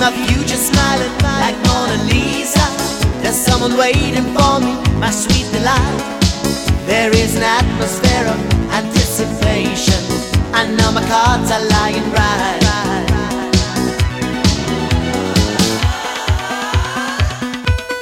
my future smiling like Mona Lisa. There's someone waiting for me, my sweet delight. There is an atmosphere of anticipation.